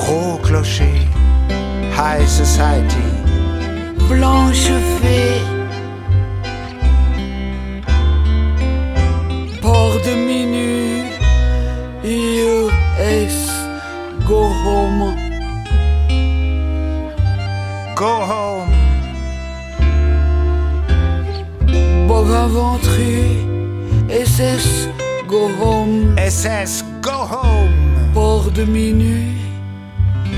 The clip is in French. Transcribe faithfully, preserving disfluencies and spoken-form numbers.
Gros clocher, high society. Blanche fée, port de minuit, U S, go home. Go home. Bonaventure, S S, go home. S S, go home. Port de minuit,